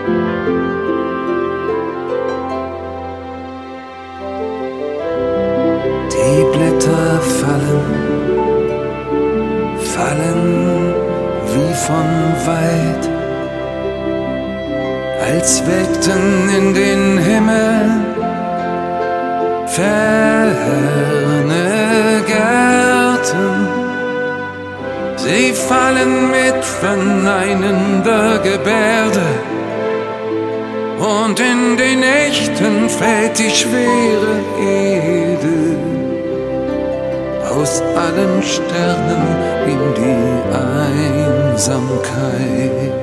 Die Blätter fallen wie von weit, als welkten in den Himmel ferne Gärten. Sie fallen mit verneinender Gebärde, und in den Nächten fällt die schwere Erde aus allen Sternen in die Einsamkeit.